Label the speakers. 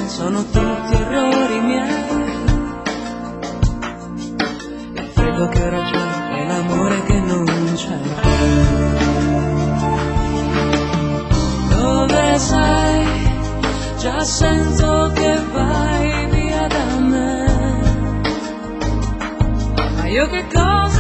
Speaker 1: sono tutti errori miei. Il freddo che ho ragione e l'amore che non c'è. Dove sei? Già sento che vai via da me. Ma io che cosa